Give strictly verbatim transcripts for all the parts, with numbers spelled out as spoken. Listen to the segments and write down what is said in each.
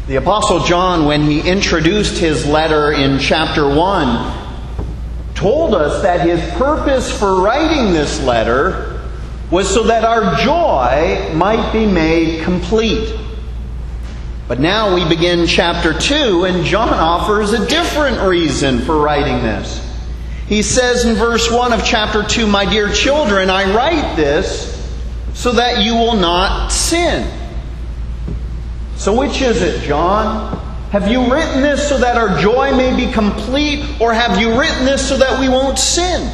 The Apostle John, when he introduced his letter in chapter one, told us that his purpose for writing this letter was so that our joy might be made complete. But now we begin chapter two, and John offers a different reason for writing this. He says in verse one of chapter two, "My dear children, I write this so that you will not sin." So which is it, John? Have you written this so that our joy may be complete, or have you written this so that we won't sin?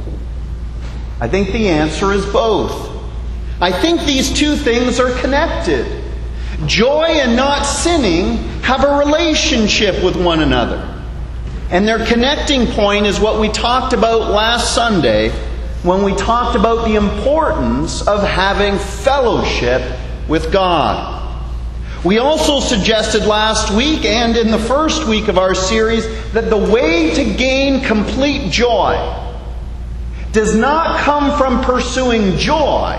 I think the answer is both. I think these two things are connected. Joy and not sinning have a relationship with one another. And their connecting point is what we talked about last Sunday when we talked about the importance of having fellowship with God. We also suggested last week and in the first week of our series that the way to gain complete joy does not come from pursuing joy,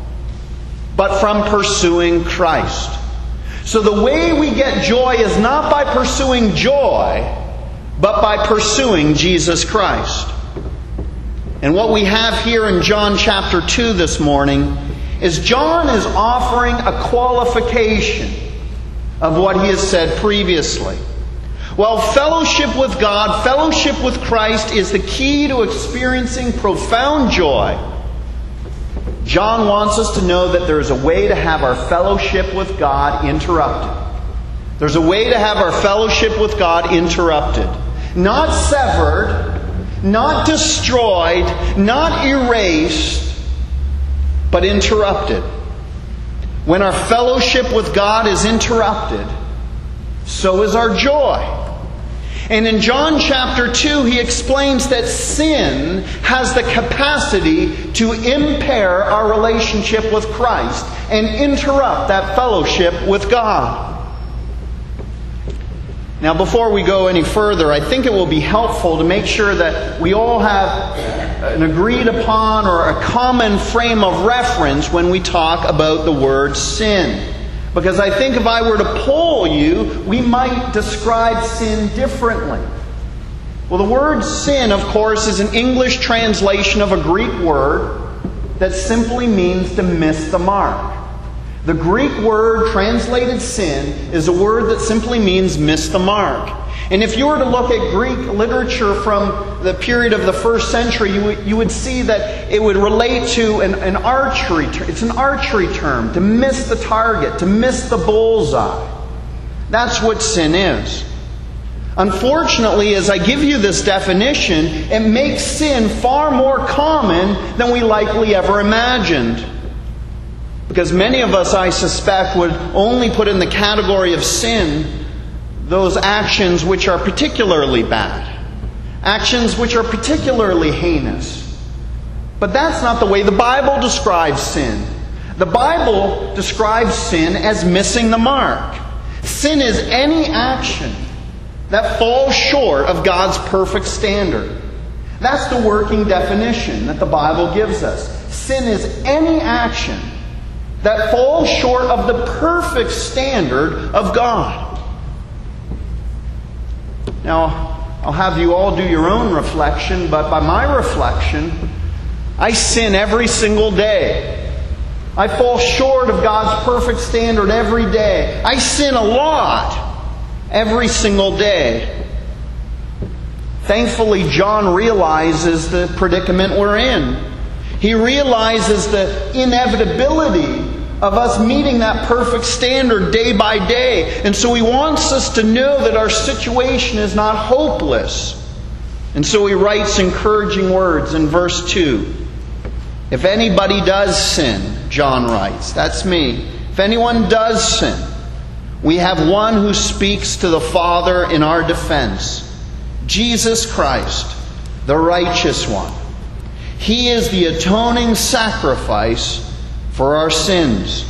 but from pursuing Christ. So the way we get joy is not by pursuing joy, but by pursuing Jesus Christ. And what we have here in John chapter two this morning is John is offering a qualification of what he has said previously. While fellowship with God, fellowship with Christ is the key to experiencing profound joy, John wants us to know that there is a way to have our fellowship with God interrupted. There's a way to have our fellowship with God interrupted. Not severed, not destroyed, not erased, but interrupted. When our fellowship with God is interrupted, so is our joy. And in John chapter two, he explains that sin has the capacity to impair our relationship with Christ and interrupt that fellowship with God. Now, before we go any further, I think it will be helpful to make sure that we all have an agreed upon or a common frame of reference when we talk about the word sin. Because I think if I were to poll you, we might describe sin differently. Well, the word sin, of course, is an English translation of a Greek word that simply means to miss the mark. The Greek word translated sin is a word that simply means miss the mark. And if you were to look at Greek literature from the period of the first century, you would, you would see that it would relate to an, an archery term. It's an archery term, to miss the target, to miss the bullseye. That's what sin is. Unfortunately, as I give you this definition, it makes sin far more common than we likely ever imagined. Because many of us, I suspect, would only put in the category of sin those actions which are particularly bad. Actions which are particularly heinous. But that's not the way the Bible describes sin. The Bible describes sin as missing the mark. Sin is any action that falls short of God's perfect standard. That's the working definition that the Bible gives us. Sin is any action that falls short of the perfect standard of God. Now, I'll have you all do your own reflection, but by my reflection, I sin every single day. I fall short of God's perfect standard every day. I sin a lot every single day. Thankfully, John realizes the predicament we're in. He realizes the inevitability of us meeting that perfect standard day by day. And so he wants us to know that our situation is not hopeless. And so he writes encouraging words in verse two. If anybody does sin, John writes, that's me. If anyone does sin, we have one who speaks to the Father in our defense, Jesus Christ, the righteous one. He is the atoning sacrifice for our sins.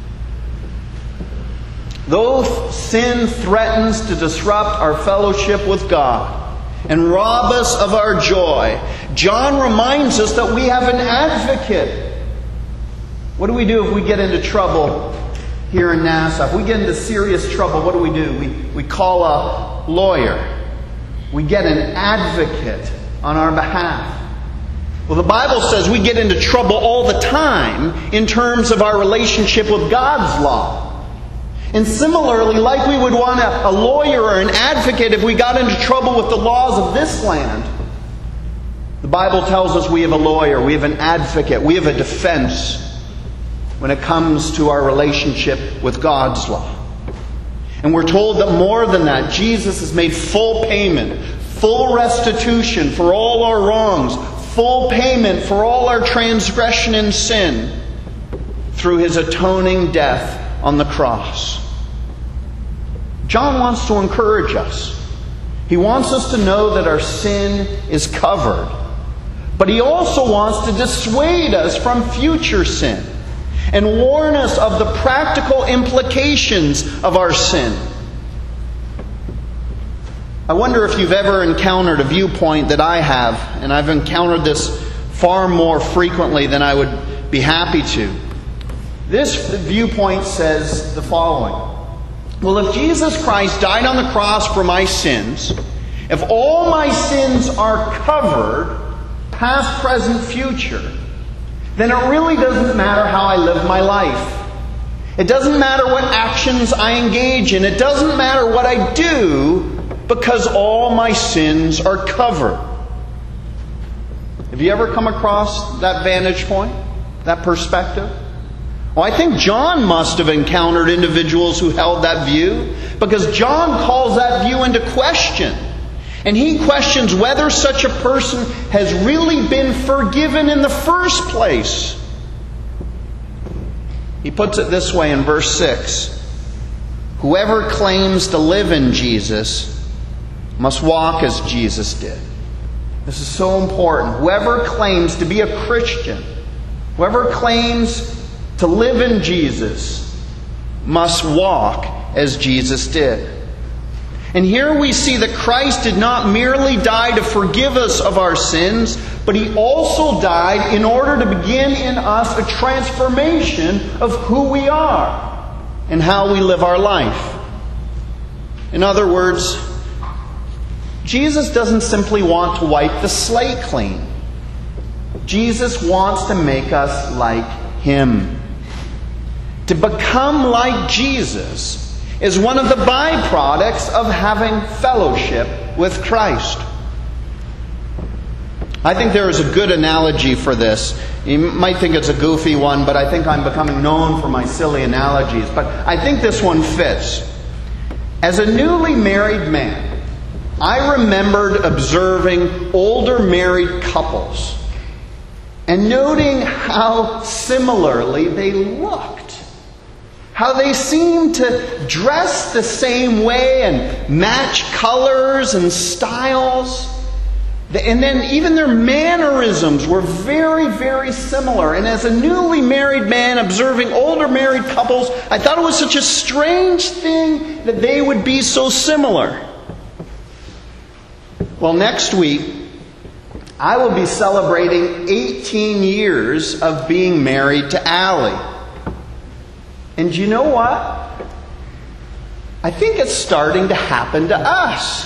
Though sin threatens to disrupt our fellowship with God and rob us of our joy, John reminds us that we have an advocate. What do we do if we get into trouble here in Nassau, if we get into serious trouble, what do we do? We, we call a lawyer. We get an advocate on our behalf. Well, the Bible says we get into trouble all the time in terms of our relationship with God's law. And similarly, like we would want a, a lawyer or an advocate if we got into trouble with the laws of this land, the Bible tells us we have a lawyer, we have an advocate, we have a defense when it comes to our relationship with God's law. And we're told that more than that, Jesus has made full payment, full restitution for all our wrongs, full payment for all our transgression and sin through His atoning death on the cross. John wants to encourage us. He wants us to know that our sin is covered. But he also wants to dissuade us from future sin and warn us of the practical implications of our sin. I wonder if you've ever encountered a viewpoint that I have, and I've encountered this far more frequently than I would be happy to. This viewpoint says the following. Well, if Jesus Christ died on the cross for my sins, if all my sins are covered, past, present, future, then it really doesn't matter how I live my life. It doesn't matter what actions I engage in. It doesn't matter what I do, because all my sins are covered. Have you ever come across that vantage point? That perspective? Well, I think John must have encountered individuals who held that view, because John calls that view into question. And he questions whether such a person has really been forgiven in the first place. He puts it this way in verse six. Whoever claims to live in Jesus must walk as Jesus did. This is so important. Whoever claims to be a Christian, whoever claims to live in Jesus, must walk as Jesus did. And here we see that Christ did not merely die to forgive us of our sins, but He also died in order to begin in us a transformation of who we are and how we live our life. In other words, Jesus doesn't simply want to wipe the slate clean. Jesus wants to make us like Him. To become like Jesus is one of the byproducts of having fellowship with Christ. I think there is a good analogy for this. You might think it's a goofy one, but I think I'm becoming known for my silly analogies. But I think this one fits. As a newly married man, I remembered observing older married couples and noting how similarly they looked. How they seemed to dress the same way and match colors and styles. And then even their mannerisms were very, very similar. And as a newly married man observing older married couples, I thought it was such a strange thing that they would be so similar. Well, next week, I will be celebrating eighteen years of being married to Allie. And you know what? I think it's starting to happen to us.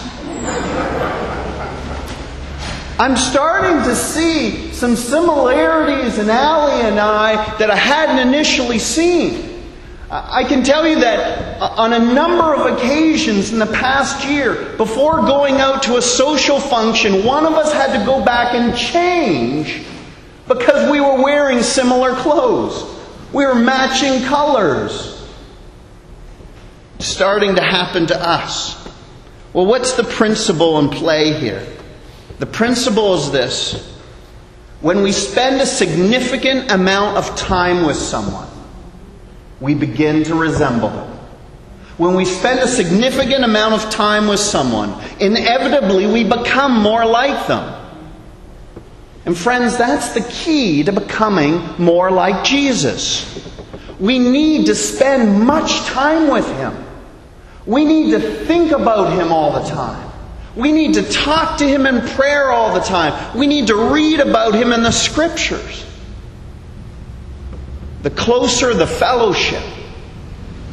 I'm starting to see some similarities in Allie and I that I hadn't initially seen. I can tell you that on a number of occasions in the past year, before going out to a social function, one of us had to go back and change because we were wearing similar clothes. We were matching colors. It's starting to happen to us. Well, what's the principle in play here? The principle is this. When we spend a significant amount of time with someone, we begin to resemble them. When we spend a significant amount of time with someone, inevitably we become more like them. And friends, that's the key to becoming more like Jesus. We need to spend much time with Him. We need to think about Him all the time. We need to talk to Him in prayer all the time. We need to read about Him in the Scriptures. The closer the fellowship,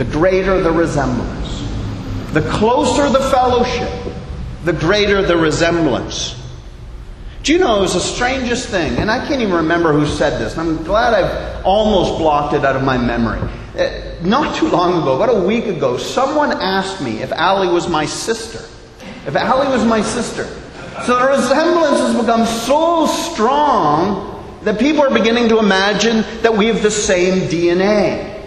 the greater the resemblance. The closer the fellowship, the greater the resemblance. Do you know, it was the strangest thing, and I can't even remember who said this, and I'm glad I've almost blocked it out of my memory. Not too long ago, about a week ago, someone asked me if Allie was my sister. If Allie was my sister. So the resemblance has become so strong that people are beginning to imagine that we have the same D N A.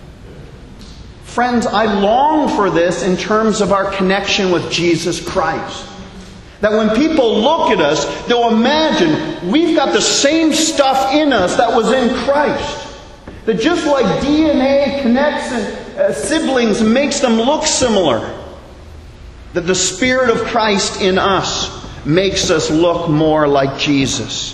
Friends, I long for this in terms of our connection with Jesus Christ. That when people look at us, they'll imagine we've got the same stuff in us that was in Christ. That just like D N A connects and, uh, siblings and makes them look similar, that the Spirit of Christ in us makes us look more like Jesus.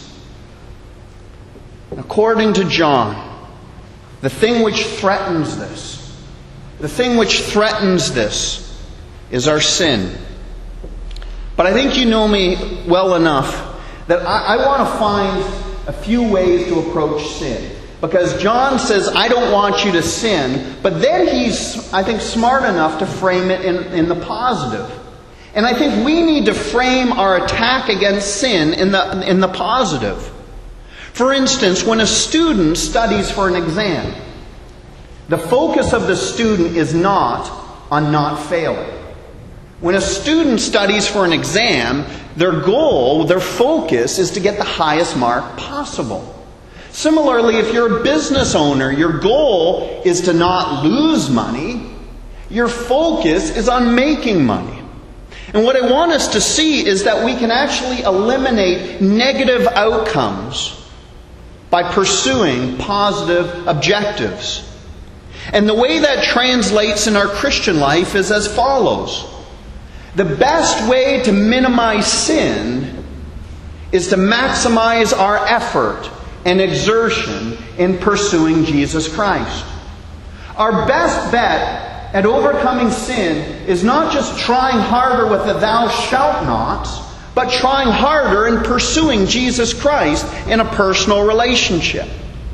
According to John, the thing which threatens this, the thing which threatens this is our sin. But I think you know me well enough that I, I want to find a few ways to approach sin. Because John says, I don't want you to sin. But then he's, I think, smart enough to frame it in, in the positive. And I think we need to frame our attack against sin in the, in the positive. For instance, when a student studies for an exam, the focus of the student is not on not failing. When a student studies for an exam, their goal, their focus is to get the highest mark possible. Similarly, if you're a business owner, your goal is to not lose money. Your focus is on making money. And what I want us to see is that we can actually eliminate negative outcomes by pursuing positive objectives. And the way that translates in our Christian life is as follows. The best way to minimize sin is to maximize our effort and exertion in pursuing Jesus Christ. Our best bet at overcoming sin is not just trying harder with the thou shalt nots, but trying harder in pursuing Jesus Christ in a personal relationship.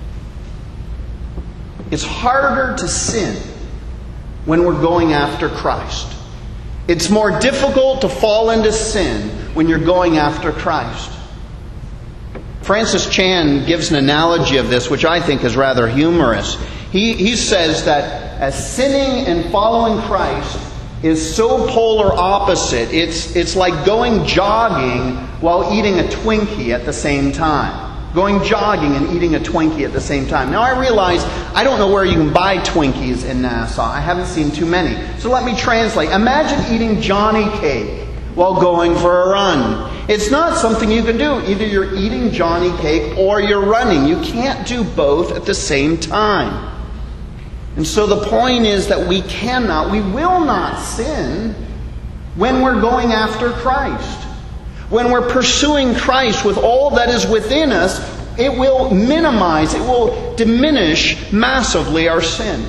It's harder to sin when we're going after Christ. It's more difficult to fall into sin when you're going after Christ. Francis Chan gives an analogy of this, which I think is rather humorous. He, he says that as sinning and following Christ is so polar opposite, it's, it's like going jogging while eating a Twinkie at the same time. Going jogging and eating a Twinkie at the same time. Now I realize I don't know where you can buy Twinkies in Nassau. I haven't seen too many. So let me translate. Imagine eating Johnny cake while going for a run. It's not something you can do. Either you're eating Johnny cake or you're running. You can't do both at the same time. And so the point is that we cannot, we will not sin when we're going after Christ. When we're pursuing Christ with all that is within us, it will minimize, it will diminish massively our sin.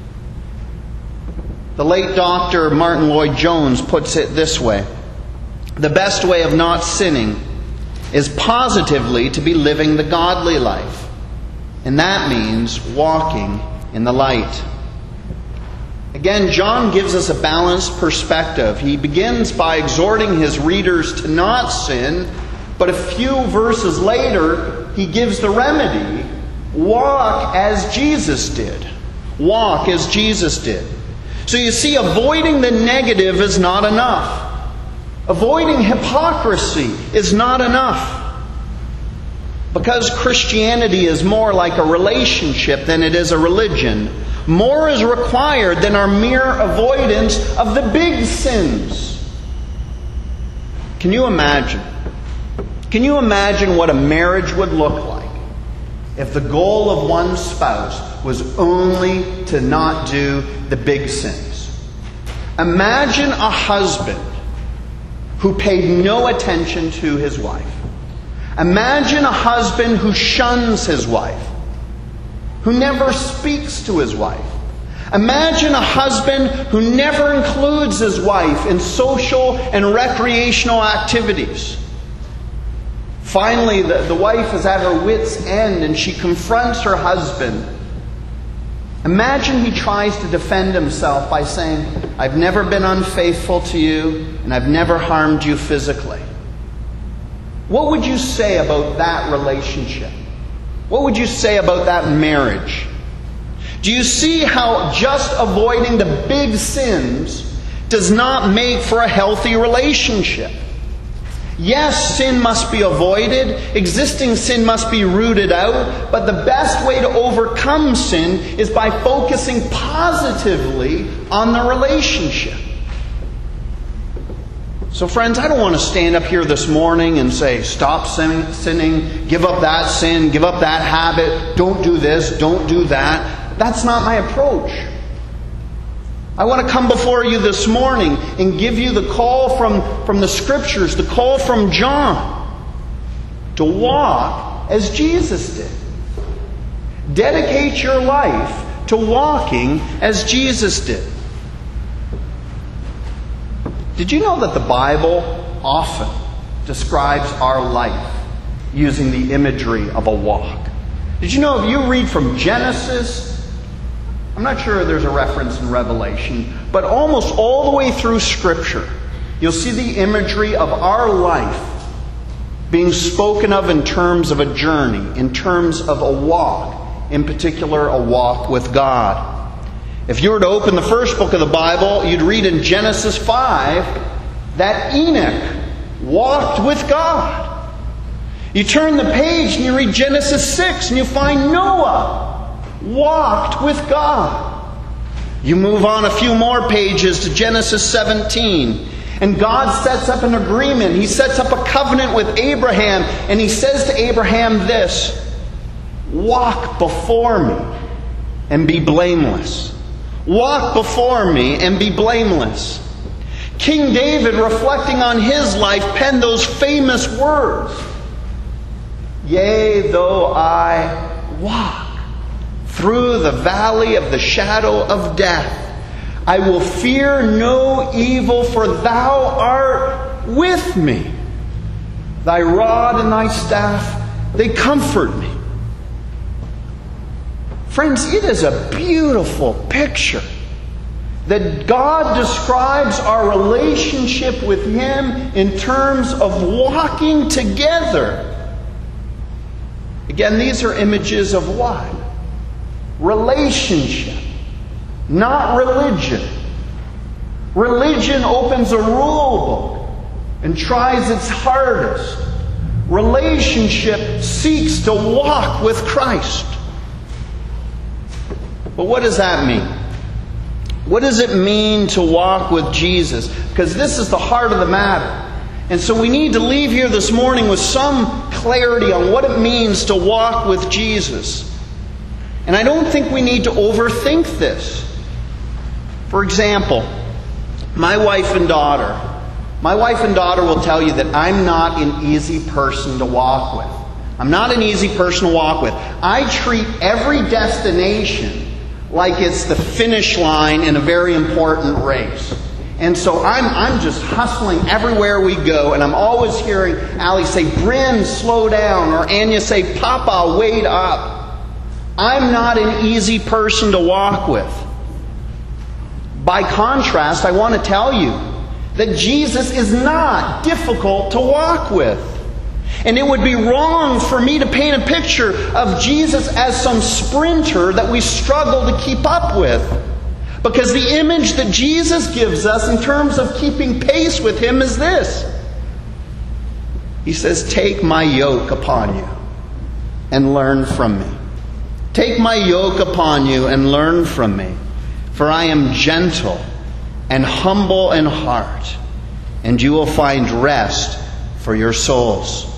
The late Doctor Martin Lloyd-Jones puts it this way. The best way of not sinning is positively to be living the godly life. And that means walking in the light. Again, John gives us a balanced perspective. He begins by exhorting his readers to not sin, but a few verses later, he gives the remedy. Walk as Jesus did. Walk as Jesus did. So you see, avoiding the negative is not enough. Avoiding hypocrisy is not enough. Because Christianity is more like a relationship than it is a religion, more is required than our mere avoidance of the big sins. Can you imagine? Can you imagine what a marriage would look like if the goal of one spouse was only to not do the big sins? Imagine a husband who paid no attention to his wife. Imagine a husband who shuns his wife, who never speaks to his wife. Imagine a husband who never includes his wife in social and recreational activities. Finally, the, the wife is at her wit's end and she confronts her husband. Imagine he tries to defend himself by saying, I've never been unfaithful to you, and I've never harmed you physically. What would you say about that relationship? What would you say about that marriage? Do you see how just avoiding the big sins does not make for a healthy relationship? Yes, sin must be avoided. Existing sin must be rooted out. But the best way to overcome sin is by focusing positively on the relationship. So friends, I don't want to stand up here this morning and say, stop sinning, sinning, give up that sin, give up that habit, don't do this, don't do that. That's not my approach. I want to come before you this morning and give you the call from, from the Scriptures, the call from John, to walk as Jesus did. Dedicate your life to walking as Jesus did. Did you know that the Bible often describes our life using the imagery of a walk? Did you know if you read from Genesis, I'm not sure there's a reference in Revelation, but almost all the way through Scripture, you'll see the imagery of our life being spoken of in terms of a journey, in terms of a walk, in particular a walk with God. If you were to open the first book of the Bible, you'd read in Genesis five that Enoch walked with God. You turn the page and you read Genesis six and you find Noah walked with God. You move on a few more pages to Genesis seventeen, and God sets up an agreement. He sets up a covenant with Abraham, and He says to Abraham this, walk before me and be blameless. Walk before me and be blameless. King David, reflecting on his life, penned those famous words, yea, though I walk through the valley of the shadow of death, I will fear no evil, for Thou art with me. Thy rod and Thy staff, they comfort me. Friends, it is a beautiful picture that God describes our relationship with Him in terms of walking together. Again, these are images of what? Relationship, not religion. Religion opens a rule book and tries its hardest. Relationship seeks to walk with Christ. But what does that mean? What does it mean to walk with Jesus? Because this is the heart of the matter. And so we need to leave here this morning with some clarity on what it means to walk with Jesus. And I don't think we need to overthink this. For example, my wife and daughter. My wife and daughter will tell you that I'm not an easy person to walk with. I'm not an easy person to walk with. I treat every destination like it's the finish line in a very important race. And so I'm I'm just hustling everywhere we go, and I'm always hearing Allie say, Bryn, slow down, or Anya say, Papa, wait up. I'm not an easy person to walk with. By contrast, I want to tell you that Jesus is not difficult to walk with. And it would be wrong for me to paint a picture of Jesus as some sprinter that we struggle to keep up with. Because the image that Jesus gives us in terms of keeping pace with Him is this. He says, take my yoke upon you and learn from me. Take my yoke upon you and learn from me. For I am gentle and humble in heart, and you will find rest for your souls.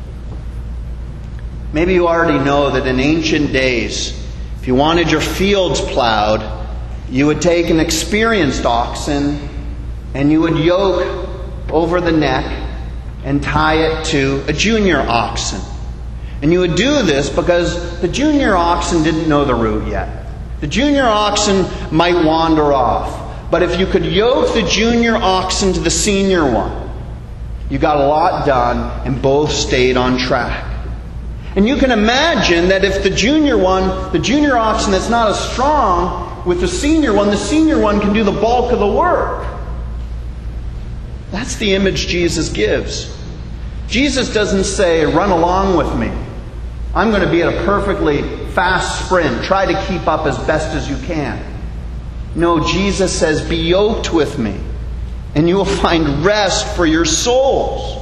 Maybe you already know that in ancient days, if you wanted your fields plowed, you would take an experienced oxen and you would yoke over the neck and tie it to a junior oxen. And you would do this because the junior oxen didn't know the route yet. The junior oxen might wander off. But if you could yoke the junior oxen to the senior one, you got a lot done and both stayed on track. And you can imagine that if the junior one, the junior oxen that's not as strong, with the senior one, the senior one can do the bulk of the work. That's the image Jesus gives. Jesus doesn't say, run along with me. I'm going to be at a perfectly fast sprint. Try to keep up as best as you can. No, Jesus says, be yoked with me, and you will find rest for your souls.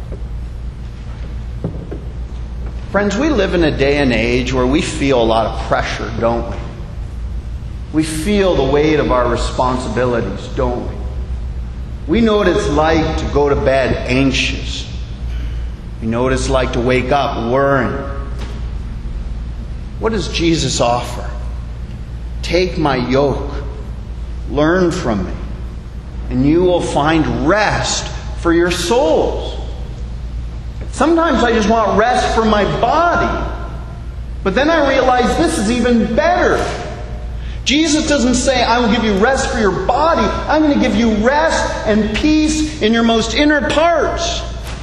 Friends, we live in a day and age where we feel a lot of pressure, don't we? We feel the weight of our responsibilities, don't we? We know what it's like to go to bed anxious. We know what it's like to wake up worrying. What does Jesus offer? Take my yoke, learn from me, and you will find rest for your souls. Sometimes I just want rest for my body. But then I realize this is even better. Jesus doesn't say, I will give you rest for your body. I'm going to give you rest and peace in your most inner parts.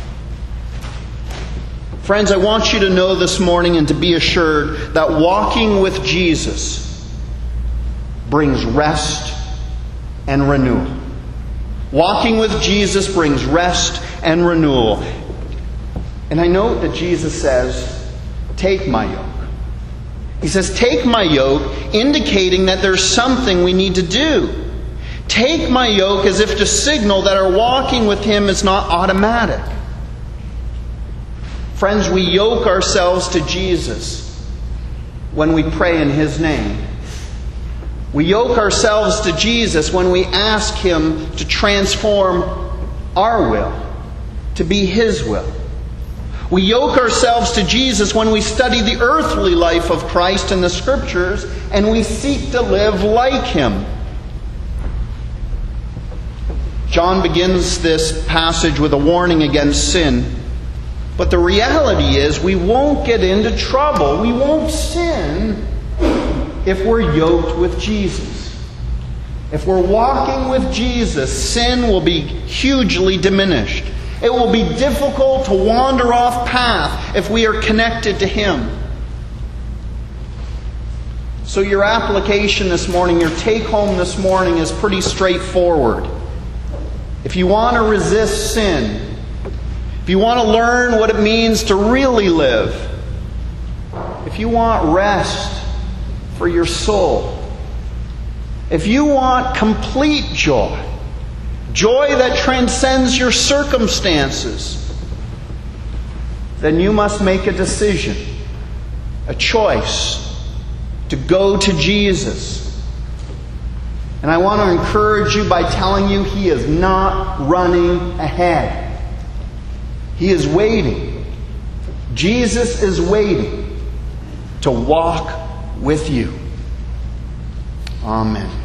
Friends, I want you to know this morning and to be assured that walking with Jesus brings rest and renewal. Walking with Jesus brings rest and renewal. And I note that Jesus says, take my yoke. He says, take my yoke, indicating that there's something we need to do. Take my yoke as if to signal that our walking with Him is not automatic. Friends, we yoke ourselves to Jesus when we pray in His name. We yoke ourselves to Jesus when we ask Him to transform our will to be His will. We yoke ourselves to Jesus when we study the earthly life of Christ in the Scriptures and we seek to live like Him. John begins this passage with a warning against sin. But the reality is we won't get into trouble. We won't sin if we're yoked with Jesus. If we're walking with Jesus, sin will be hugely diminished. It will be difficult to wander off path if we are connected to Him. So your application this morning, your take-home this morning is pretty straightforward. If you want to resist sin, if you want to learn what it means to really live, if you want rest for your soul, if you want complete joy, joy that transcends your circumstances, then you must make a decision, a choice to go to Jesus. And I want to encourage you by telling you He is not running ahead. He is waiting. Jesus is waiting to walk with you. Amen.